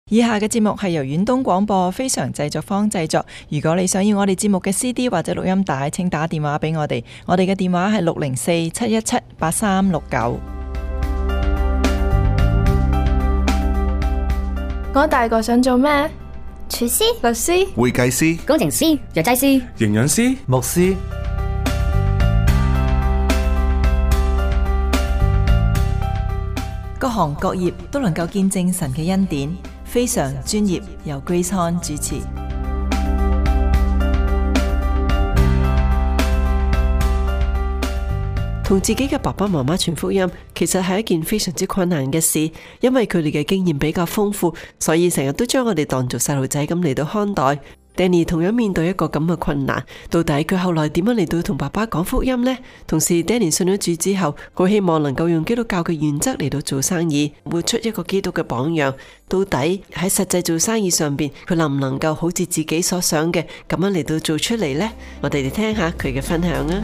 以下嘅節目係由遠東廣播非常製作坊製作。如果你想要我哋節目嘅 CD 或者錄音帶，請打電話俾我哋。我哋嘅電話係604-717-8369。 我大個想做咩？ 廚師、 律師、 會計師、 工程師、藥劑師、 營養師、 牧師。 各行各業都能夠見證神嘅恩典，非常專業，由 Grace Han 主持。 同自己嘅爸爸媽媽傳福音，其實係一件非常之困難嘅事，因為佢哋嘅經驗比較豐富，所以成日都將我哋當做細路仔咁嚟到看待。Danny 同樣面對一個咁嘅困難，到底佢後來點樣嚟到同爸爸講福音呢？同時 Danny 信咗主之後，好希望能夠用基督教嘅原則嚟到做生意，活出一個基督嘅榜樣。到底喺實際做生意上邊，佢能唔能夠好似自己所想嘅咁樣嚟到做出嚟呢？我哋嚟聽下佢嘅分享啊！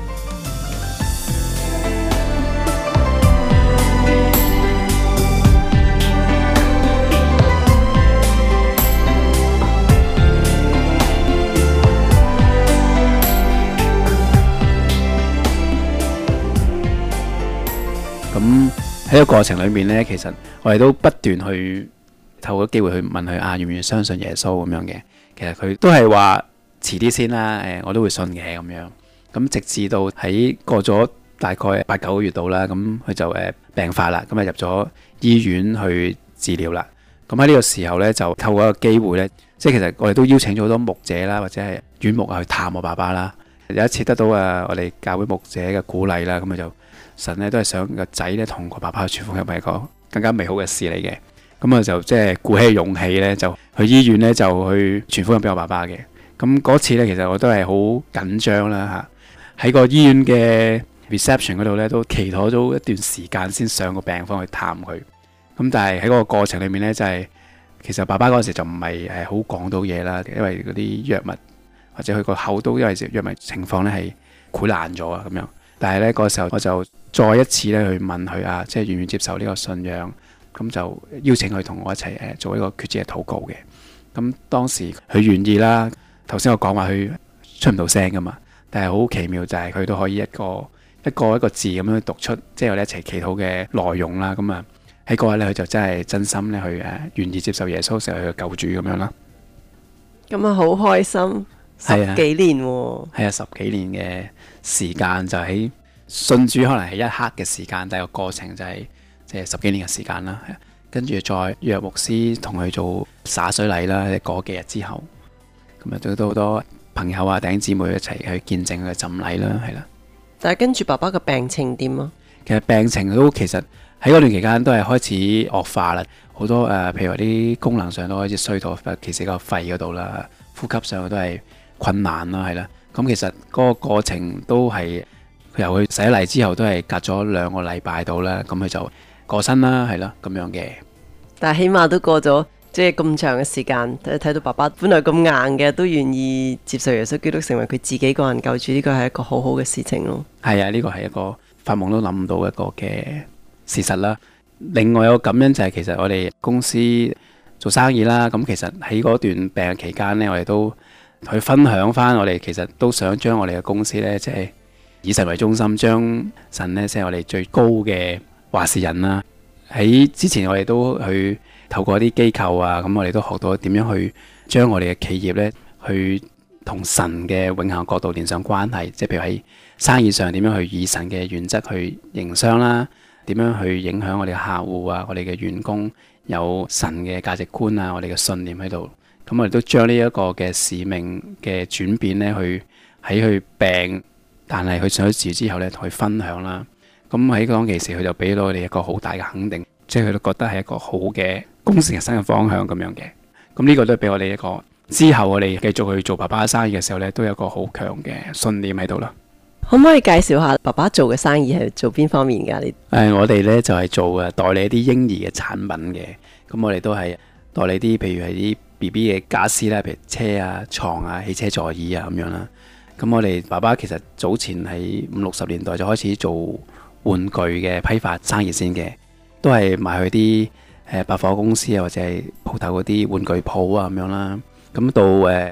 咁喺個過程裏面呢，其實我哋都不斷去透過機會去問佢願唔願意相信耶穌咁樣嘅。其實佢都係話遲啲先啦，我都會信嘅咁樣。咁直至到喺過咗大概8-9個月度啦，咁佢就病發啦，咁啊入咗醫院去治療啦。咁喺呢個時候呢，就透過一個機會呢，即係其實我哋都邀請咗好多牧者啦，或者係院牧去探我爸爸啦。有一次得到我哋教會牧者嘅鼓勵啦，咁佢就神呢都係想個仔呢同個爸爸去傳福音，係一個更加美好嘅事嚟嘅。咁我就即係鼓起勇氣呢，就去醫院呢，就去傳福音俾我爸爸嘅。咁嗰次呢，其實我都係好緊張啦嚇，喺個醫院嘅 reception 嗰度呢，都祈禱咗一段時間先上個病房去探佢。咁但係喺嗰個過程裏面呢，就係其實爸爸嗰時就唔係好講到嘢啦，因為嗰啲藥物或者佢個口都因為藥物情況呢係潰爛咗啊咁樣。但係呢嗰個時候我就再一次呢去問佢即係願唔願意接受呢個信仰，咁就邀請佢同我一齊做一個決志嘅禱告嘅。咁當時佢願意啦。頭先我講話佢出唔到聲噶嘛，但係好奇妙就係佢都可以一個字咁樣讀出，即係我哋一齊祈禱嘅內容啦。咁喺嗰日呢，佢就真係真心呢去願意接受耶穌成為佢嘅救主咁樣啦。 咁啊好開心，10幾年喎。 係啊，10幾年嘅時間就喺信主，可能係一刻嘅時間，但係個過程就係即係10幾年嘅時間啦。跟住再約牧師同佢做灑水禮啦，嗰幾日之後。咁啊，都好多朋友弟兄姊妹一齊去見證佢嘅浸禮啦，係啦。 但係跟住爸爸嘅病情點啊？ 其實病情都其實喺嗰段期間都係開始惡化啦，好多譬如話啲功能上都開始衰退，其實個肺嗰度啦，呼吸上都係困難啦，係啦。咁其實嗰個過程都係由佢洗禮之後都係隔咗2個禮拜到啦，咁佢就過身啦，係啦咁樣嘅。 但係起碼都過咗。即係咁長嘅時間，睇到爸爸本來咁硬嘅，都願意接受耶穌基督成為佢自己個人救主，呢個係一個好好嘅事情咯。 係啊，呢個係一個發夢都諗唔到一個嘅事實啦。另外有個感恩就係其實我哋公司做生意啦，咁其實喺嗰段病嘅期間呢，我哋都去分享翻，我哋其實都想將我哋嘅公司呢，即係以神為中心，將神呢，即係我哋最高嘅話事人啦。喺之前我哋都去透過啲機構咁我哋都學到點樣去將我哋嘅企業呢，去同神嘅永恆角度連上關係，即係譬如喺生意上點樣去以神嘅原則去營商啦，點樣去影響我哋嘅客戶我哋嘅員工有神嘅價值觀我哋嘅信念喺度。咁我哋都將呢一個嘅使命嘅轉變呢，去喺佢病，但係佢上咗治之後呢，同佢分享啦。咁喺當其時，佢就俾到我哋一個好大嘅肯定，即係佢都覺得係一個好嘅公司人生嘅方向咁樣嘅。咁呢個都係俾我哋一個之後我哋繼續去做爸爸生意嘅時候呢，都有一個好強嘅信念喺度啦。 可唔可以介紹下爸爸做嘅生意係做邊方面㗎？你我哋呢就係做代理啲嬰兒嘅產品嘅。咁我哋都係代理啲譬如係啲 BB 嘅家私啦，譬如車床汽車座椅咁樣啦。咁我哋爸爸其實早前喺50-60年代就開始做玩具嘅批發生意先嘅，都係賣去啲百貨公司啊，或者係鋪頭嗰啲玩具鋪啊咁樣啦。咁到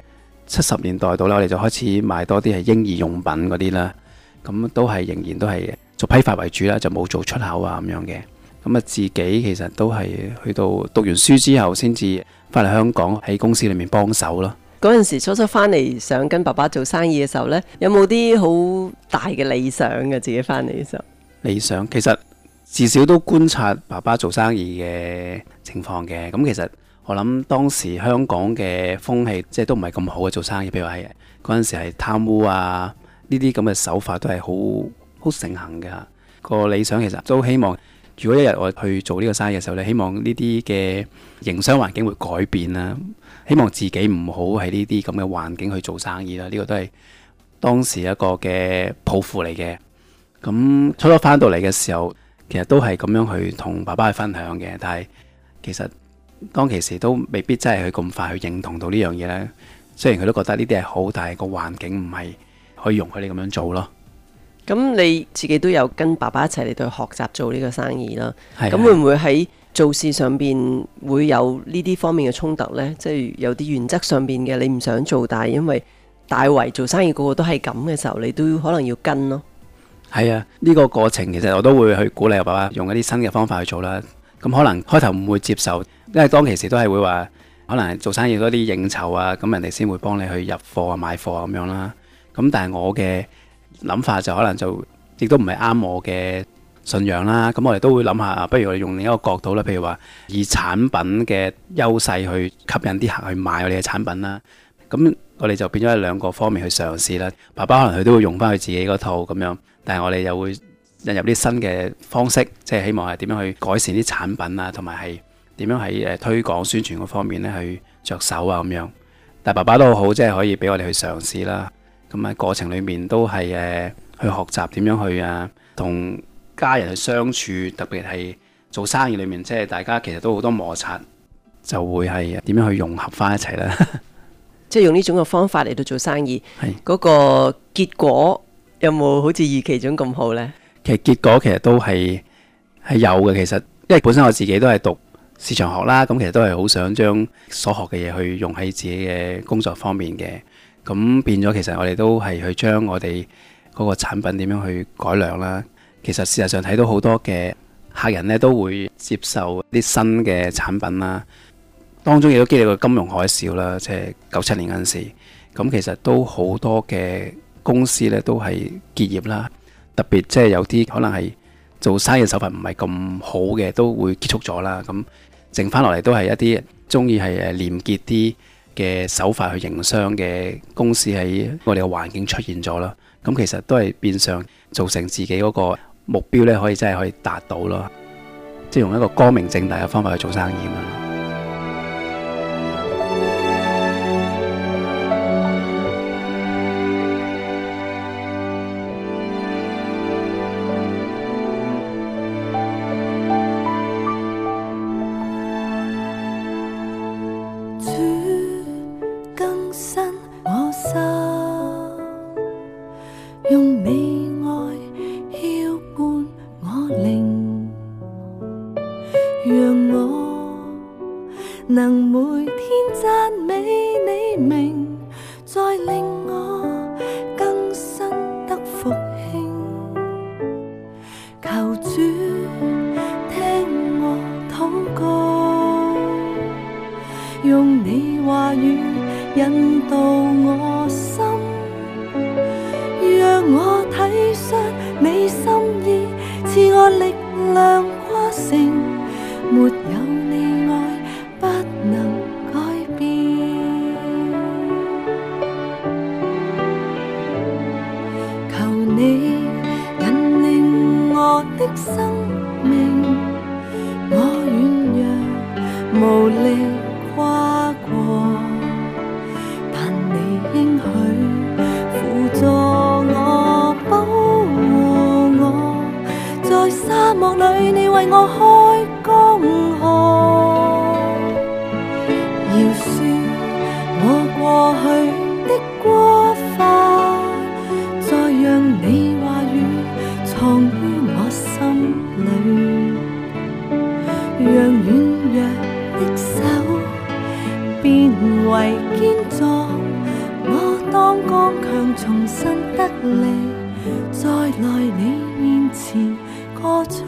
70年代度啦，我哋就開始賣多啲係嬰兒用品嗰啲啦。咁都係仍然都係做批發為主啦，就冇做出口啊咁樣嘅。咁啊自己其實都係去到讀完書之後，先至翻嚟香港喺公司裏面幫手咯。 嗰陣時初初翻嚟想跟爸爸做生意嘅時候呢，有冇啲好大嘅理想嘅自己翻嚟嘅時候？ 理想其實至少都觀察爸爸做生意嘅情況嘅。咁其實我諗當時香港嘅風氣即係都唔係咁好嘅做生意，譬如話係嗰陣時係貪污啊，呢啲咁嘅手法都係好盛行嘅。個理想其實都希望，如果一日我去做呢個生意嘅時候咧，希望呢啲嘅營商環境會改變啦。希望自己唔好喺呢啲咁嘅環境去做生意啦。呢個都係當時一個嘅抱負嚟嘅。咁初初翻到嚟嘅時候，其實都係咁樣去同爸爸去分享嘅。但係其實當其時都未必真係佢咁快去認同到呢樣嘢咧。雖然佢都覺得呢啲係好，但係個環境唔係可以容許你咁樣做咯。 咁你自己都有跟爸爸一齊嚟到學習做呢個生意啦。 係咁會唔會喺做事上邊會有呢啲方面嘅衝突呢？即係有啲原則上邊嘅你唔想做，但係因為大圍做生意個個都係咁嘅時候，你都可能要跟咯。 係啊，呢個過程其實我都會去鼓勵我爸爸用一啲新嘅方法去做啦。咁可能開頭唔會接受，因為當其時都係會話，可能做生意多啲應酬啊，咁人哋先會幫你去入貨啊、買貨啊咁樣啦。咁但係我嘅諗法就可能就亦都唔係啱我嘅信仰啦。咁我哋都會諗下，不如我哋用另一個角度啦，譬如話以產品嘅優勢去吸引啲客去買我哋嘅產品啦。咁我哋就變咗喺兩個方面去嘗試啦。爸爸可能佢都會用翻佢自己嗰套咁樣，但係我哋又會引入啲新嘅方式，即係希望係點樣去改善啲產品啊，同埋係點樣喺推廣宣傳嗰方面咧去着手啊咁樣。但係爸爸都好好，即係可以俾我哋去嘗試啦。咁喺過程裏面都係去學習點樣去同家人去相處，特別係做生意裏面，即係大家其實都好多摩擦，就會係點樣去融合翻一齊啦。 即係用呢種嘅方法嚟到做生意， 係嗰個結果有冇好似預期中咁好呢？ 其實結果其實都係有嘅。其實因為本身我自己都係讀市場學啦，咁其實都係好想將所學嘅嘢去用喺自己嘅工作方面嘅。咁變咗，其實我哋都係去將我哋嗰個產品點樣去改良啦。其實事實上睇到好多嘅客人呢都會接受啲新嘅產品啦。當中亦都經歷過金融海嘯啦，即係97年嗰陣時。咁其實都好多嘅公司呢都係結業啦。特別即係有啲可能係做生意手法唔係咁好嘅，都會結束咗啦。咁剩翻落嚟都係一啲中意係廉潔啲嘅手法去營商嘅公司喺我哋嘅環境出現咗啦。咁其實都係變相造成自己嗰個目標呢，可以真係可以達到咯。即係用一個光明正大嘅方法去做生意咁樣。 讓軟為堅壯，我當剛強重新得力，再來你面前歌唱。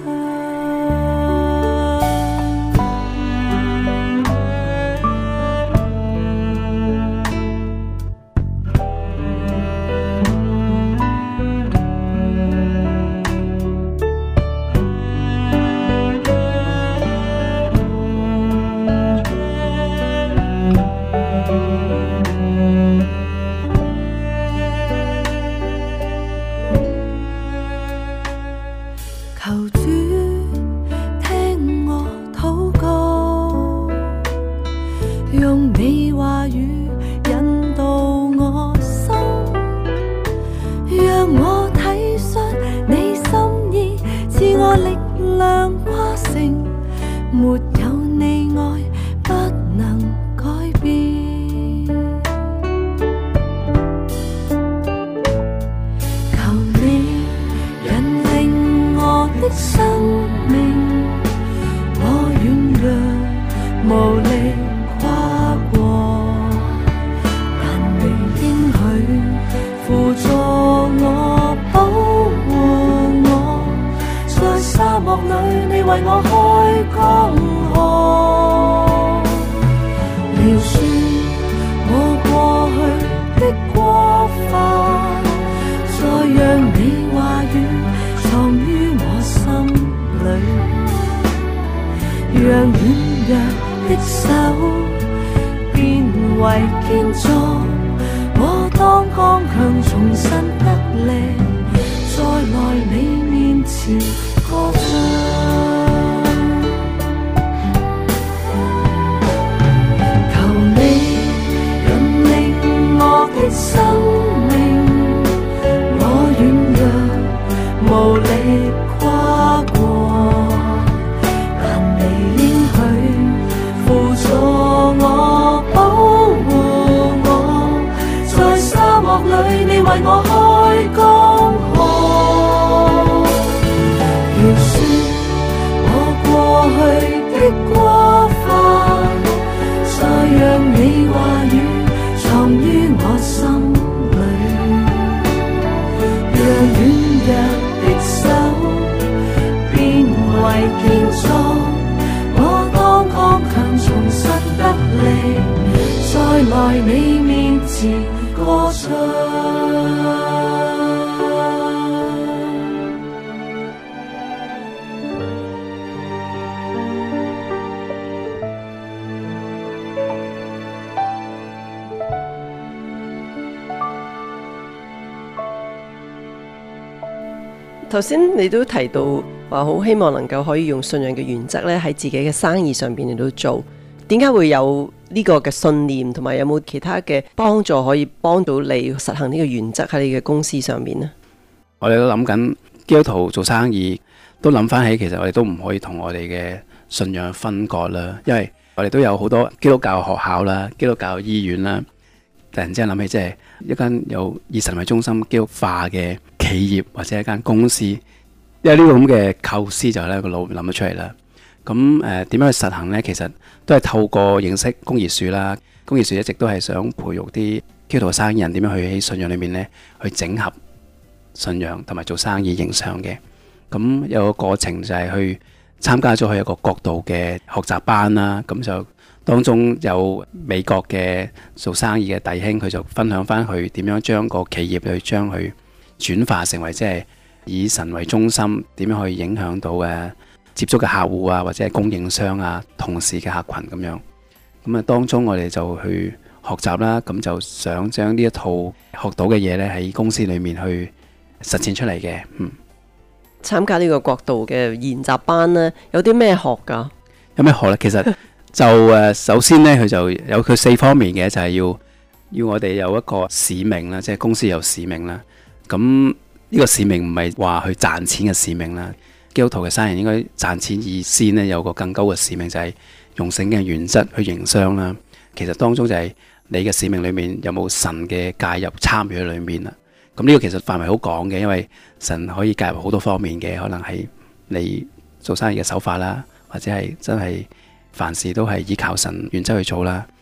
頭先你都提到話好希望能夠可以用信仰嘅原則咧喺自己嘅生意上邊嚟到做，點解會有呢個嘅信念，同埋有冇其他嘅幫助可以幫到你實行呢個原則喺你嘅公司上面呢？ 我哋都諗緊基督徒做生意，都諗翻起其實我哋都唔可以同我哋嘅信仰分割啦，因為我哋都有好多基督教學校啦、基督教醫院啦。突然之間諗起，即係一間有以神為中心基督化嘅企業或者一間公司，因為呢個咁嘅構思就喺個腦諗咗出嚟啦。咁點樣去實行呢？其實都係透過認識公義樹啦。公義樹一直都係想培育啲基督徒生意人點樣去喺信仰裏面呢去整合信仰同埋做生意營商嘅。咁有個過程就係去參加咗佢一個國度嘅學習班啦。咁就當中有美國嘅做生意嘅弟兄，佢就分享翻佢點樣將個企業去將佢轉化成為即係以神為中心，點樣去影響到接觸嘅客戶啊，或者係供應商啊、同事嘅客群咁樣。咁當中我哋就去學習啦，咁就想將呢一套學到嘅嘢呢喺公司裏面去實踐出嚟嘅。 參加呢個國度嘅研習班呢，有啲咩學㗎？ 有咩學呢？其實就首先呢，佢就有佢4方面嘅，就係要我哋有一個使命啦，即係公司有使命啦。咁呢個使命唔係話去賺錢嘅使命啦。基督徒嘅生意應該賺錢以先呢，有個更高嘅使命，就係用聖經嘅原則去營商啦。其實當中就係你嘅使命裏面有冇神嘅介入參與喺裏面啦。咁呢個其實範圍好廣嘅，因為神可以介入好多方面嘅，可能係你做生意嘅手法啦，或者係真係凡事都係依靠神原則去做啦。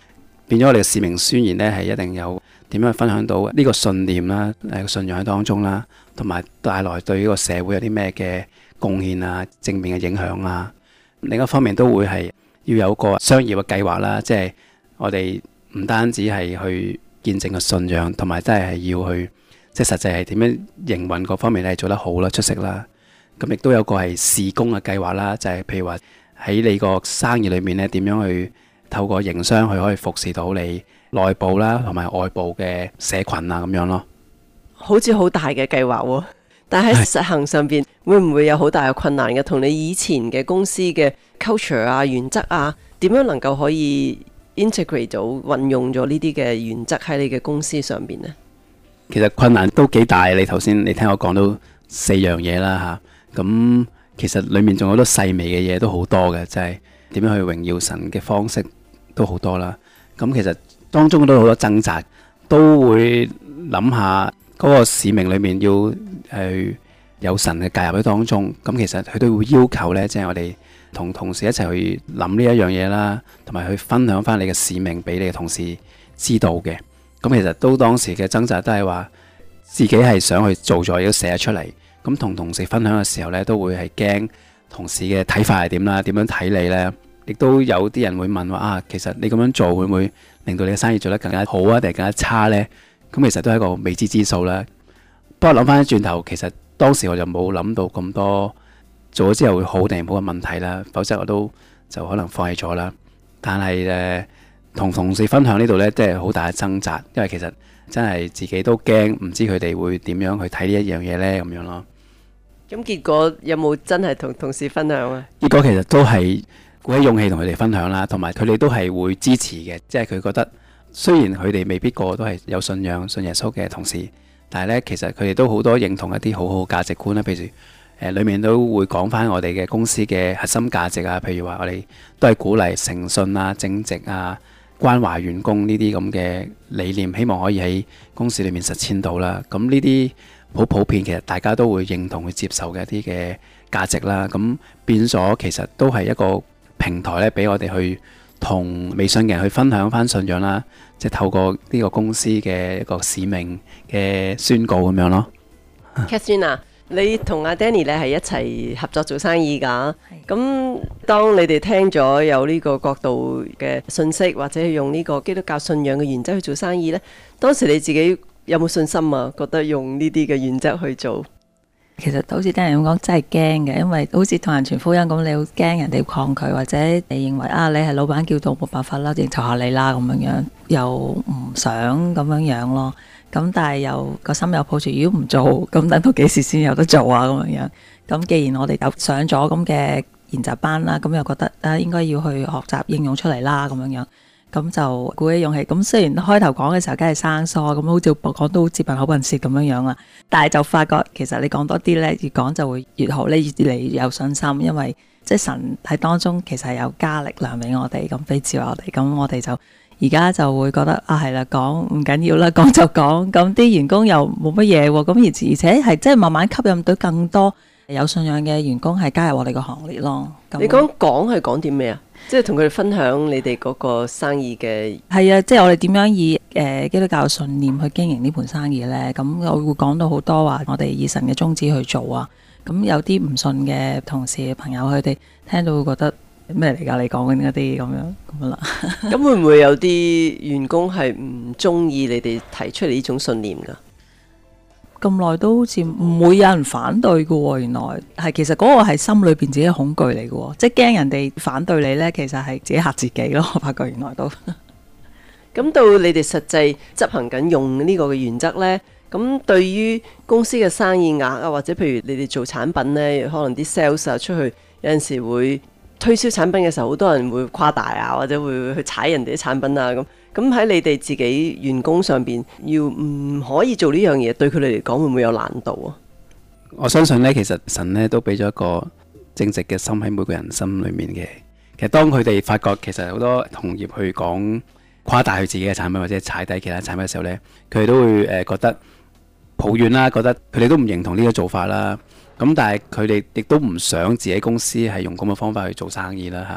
變咗我哋嘅使命宣言呢，係一定有點樣分享到呢個信念啦、信仰喺當中啦，同埋帶來對呢個社會有啲咩嘅貢獻啊、正面嘅影響啊。另一方面都會係要有個商業嘅計劃啦，即係我哋唔單止係去見證個信仰，同埋真係要去即係實際係點樣營運各方面咧做得好啦、出色啦。咁亦都有個係事工嘅計劃啦，就係譬如話喺你個生意裏面咧，點樣去透過營商去可以服侍到你內部啦，同埋外部嘅社群啊咁樣咯。 好似好大嘅計劃喎，但喺實行上邊會唔會有好大嘅困難嘅？同你以前嘅公司嘅 culture 啊、原則啊，點樣能夠可以 integrate 到運用咗呢啲嘅原則喺你嘅公司上邊呢？ 其實困難都幾大，你頭先你聽我講到4樣嘢啦嚇，咁其實裡面仲有好多細微嘅嘢都好多嘅，就係點樣去榮耀神嘅方式都好多啦。咁其實當中都有好多掙扎，都會諗下嗰個使命裏面要有神嘅介入喺當中。咁其實佢都會要求呢，即係我哋同同事一齊去諗呢一樣嘢啦，同埋去分享翻你嘅使命俾你嘅同事知道嘅。咁其實都當時嘅掙扎都係話自己係想去做咗，亦都寫咗出嚟。咁同同事分享嘅時候呢，都會係驚同事嘅睇法係點啦，點樣睇你呢？亦都有啲人會問話啊，其實你咁樣做會唔會令到你嘅生意做得更加好啊，定係更加差呢？咁其實都係一個未知之數啦。不過諗翻轉頭，其實當時我就冇諗到咁多做咗之後會好定唔好嘅問題啦，否則我都就可能放棄咗啦。但係同同事分享呢度呢，即係好大嘅掙扎，因為其實真係自己都驚，唔知佢哋會點樣去睇呢一樣嘢呢，咁樣咯。 咁結果有冇真係同同事分享啊？ 結果其實都係鼓起勇氣同佢哋分享啦，同埋佢哋都係會支持嘅，即係佢覺得雖然佢哋未必個個都係有信仰、信耶穌嘅同事，但係呢，其實佢哋都好多認同一啲好好價值觀啦，譬如裡面都會講翻我哋嘅公司嘅核心價值啊，譬如話我哋都係鼓勵誠信啊、正直啊、關懷員工呢啲咁嘅理念，希望可以喺公司裏面實踐到啦。咁呢啲好普遍，其實大家都會認同去接受嘅一啲嘅價值啦。咁變咗其實都係一個平台咧，俾我哋去同未信嘅人去分享翻信仰啦，即係透過呢個公司嘅一個使命嘅宣告咁樣咯。 Catherine 啊，你同阿 Danny 咧係一齊合作做生意㗎。咁當你哋聽咗有呢個角度嘅信息，或者用呢個基督教信仰嘅原則去做生意呢，當時你自己有冇信心啊？覺得用呢啲嘅原則去做？ 其實好似聽人咁講，真係驚嘅，因為好似同人傳福音咁，你好驚人哋抗拒，或者你認為啊，你係老闆叫到冇辦法啦，應酬下你啦咁樣樣，又唔想咁樣樣咯。咁但係又個心又抱住，如果唔做，咁等到幾時先有得做啊？咁樣樣。咁既然我哋有上咗咁嘅研習班啦，咁又覺得啊，應該要去學習應用出嚟啦，咁樣樣。咁就鼓起勇氣。咁雖然開頭講嘅時候梗係生疏，咁好似講到接近口笨舌咁樣樣啦，但係就發覺其實你講多啲呢，越講就會越好，你越嚟越有信心，因為即係神喺當中其實係有加力量俾我哋，咁俾智慧我哋，咁我哋就而家就會覺得啊係啦，講唔緊要啦，講就講，咁啲員工又冇乜嘢喎，咁而且係即係慢慢吸引到更多有信仰嘅員工係加入我哋個行列咯。 你講係講啲咩啊？即係同佢哋分享你哋嗰個生意嘅。係啊，即係我哋點樣以基督教信念去經營呢盤生意呢？咁我會講到好多話，我哋以神嘅宗旨去做啊。咁有啲唔信嘅同事朋友，佢哋聽到會覺得咩嚟㗎？你講緊嗰啲咁啦。 咁會唔會有啲員工係唔中意你哋提出嚟呢種信念㗎？ 咁耐都好似唔會有人反對嘅喎，原來係其實嗰個係心裏邊自己嘅恐懼嚟嘅喎，即係驚人哋反對你呢，其實係自己嚇自己咯。我發覺原來都咁到你哋實際執行緊用呢個嘅原則呢，咁對於公司嘅生意額啊，或者譬如你哋做產品呢，可能啲 sales 啊出去有陣時會推銷產品嘅時候，好多人會誇大啊，或者會去踩人哋啲產品啊咁。咁喺你哋自己員工上邊，要唔可以做呢樣嘢，對佢哋嚟講會唔會有難度啊？ 我相信呢，其實神呢都俾咗一個正直嘅心喺每個人心裏面嘅。其實當佢哋發覺其實好多同業去講誇大佢自己嘅產品，或者踩低其他產品嘅時候呢，佢哋都會覺得抱怨啦，覺得佢哋都唔認同呢個做法啦。咁但係佢哋亦都唔想自己公司係用咁嘅方法去做生意啦嚇。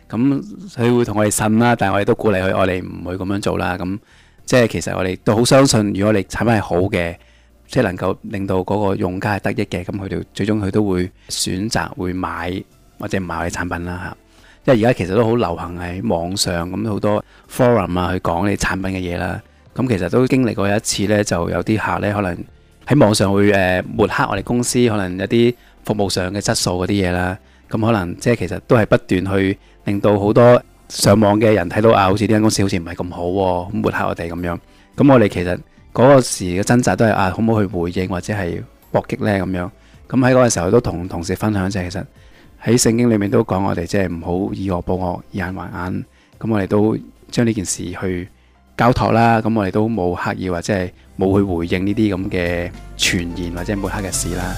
咁佢會同我哋呻啦，但係我哋都鼓勵佢，我哋唔會咁樣做啦。咁即係其實我哋都好相信，如果我哋產品係好嘅，即係能夠令到嗰個用家係得益嘅，咁佢哋最終佢都會選擇會買或者唔買我哋產品啦嚇。因為而家其實都好流行喺網上咁好多 forum 啊去講你產品嘅嘢啦。咁其實都經歷過一次呢，就有啲客呢可能喺網上會抹黑我哋公司，可能有啲服務上嘅質素嗰啲嘢啦。咁可能即係其實都係不斷去令到好多上網嘅人睇到好似呢間公司好似唔係咁好喎，抹黑我哋咁樣。咁我哋其實嗰個時嘅掙扎都係好唔好去回應或者係搏擊呢咁樣。咁喺嗰個時候都同同事分享，即係其實喺聖經裏面都講我哋即係唔好以惡報惡，以眼還眼。咁我哋都將呢件事去交託啦。咁我哋都冇刻意或者係冇去回應呢啲咁嘅傳言或者抹黑嘅事啦。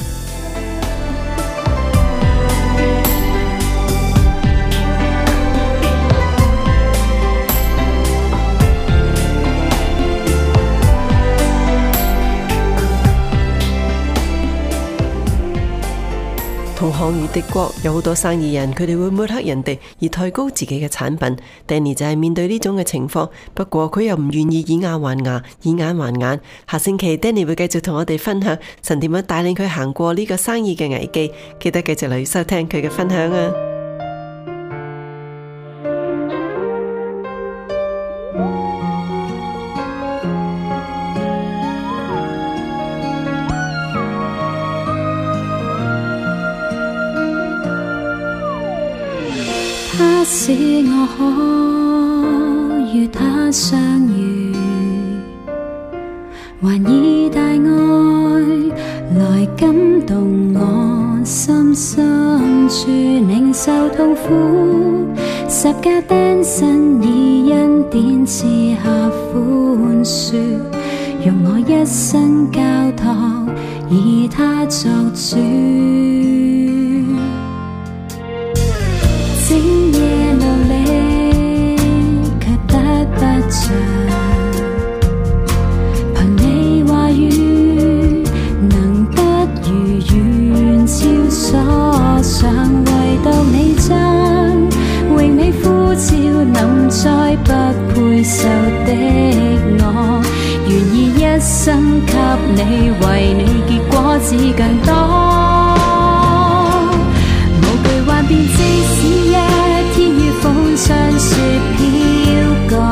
同行如敵國，有好多生意人佢哋會抹黑人哋而抬高自己嘅產品。Danny 就係面對呢種嘅情況，不過佢又唔願意以牙還牙，以眼還眼。下星期 Danny 會繼續同我哋分享神點樣帶領佢行過呢個生意嘅危機，記得繼續嚟收聽佢嘅分享啊！ 他使我可與他相遇，還以大愛來感動我心深處，領受痛苦，十架釘身以恩典賜下寬恕，用我一生交託，以他作主。整夜流離卻得不着，憑你話語能得如願超所想，唯獨你將榮美呼召臨在不配受的我，願意一生給你，為你結果子更多。便即使一天於風霜雪飄過，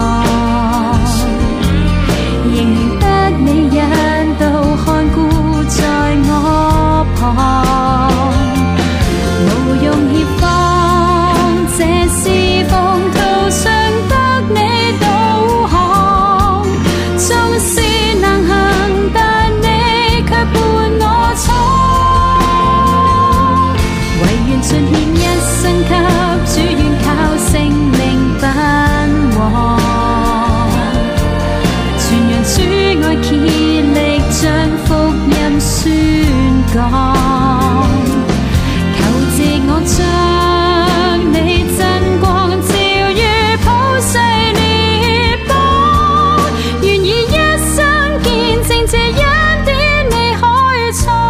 仍然得你引導看顧在我旁，無用協防，這是奉途上得你導航，縱是難行，但你卻伴我闖，唯願盡獻給主，願靠聖靈奔往，傳揚主愛，竭力將福音宣講，求藉我將你真光照於普世列邦，願以一生見證這恩典你開創。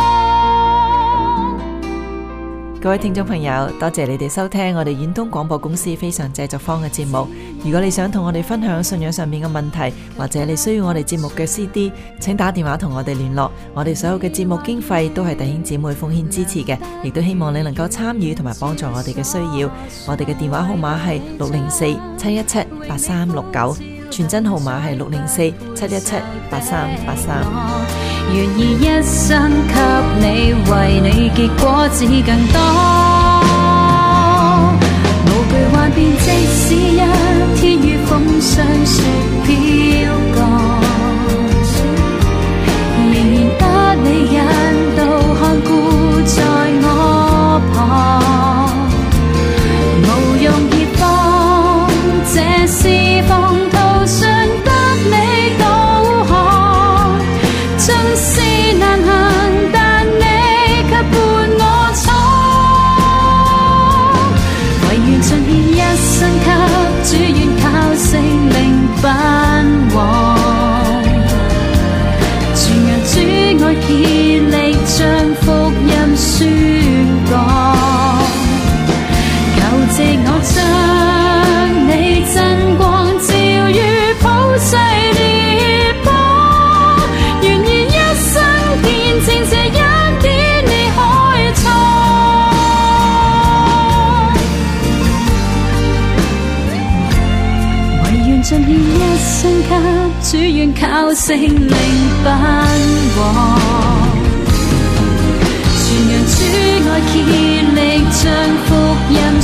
各位聽眾朋友，多謝你哋收聽我哋遠東廣播公司非常製作坊嘅節目。如果你想同我哋分享信仰上面嘅問題，或者你需要我哋節目嘅 CD， 請打電話同我哋聯絡。我哋所有嘅節目經費都係弟兄姊妹奉獻支持嘅，亦都希望你能夠參與同埋幫助我哋嘅需要。我哋嘅電話號碼係604-717-8369，傳真號碼係604-717-8383。 願意一生給你，為你結果子更多，無懼幻變，即使一天於風霜雪飄過，仍然得你引導看顧在我旁，無用協防，這是奉途上得你導航，縱是難行，但你卻伴我闖，唯願盡獻一生給主，願靠聖靈奔盡獻一生給主，願靠聖靈奔往，傳揚主愛竭力將福音